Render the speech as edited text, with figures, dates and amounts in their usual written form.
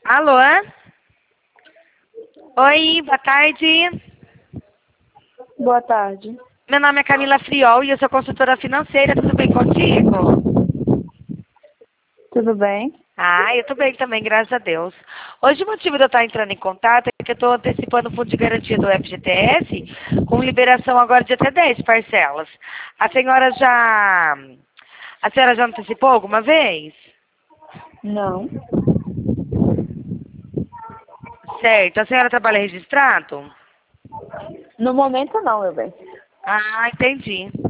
Alô? Oi, boa tarde. Boa tarde. Meu nome é Camila Friol e eu sou consultora financeira. Tudo bem contigo? Tudo bem? Ah, eu tô bem também, graças a Deus. Hoje o motivo de eu estar entrando em contato é que eu estou antecipando o fundo de garantia do FGTS com liberação agora de até 10 parcelas. A senhora já... A senhora já antecipou alguma vez? Não. Certo. A senhora trabalha registrado? No momento não, meu bem. Ah, entendi.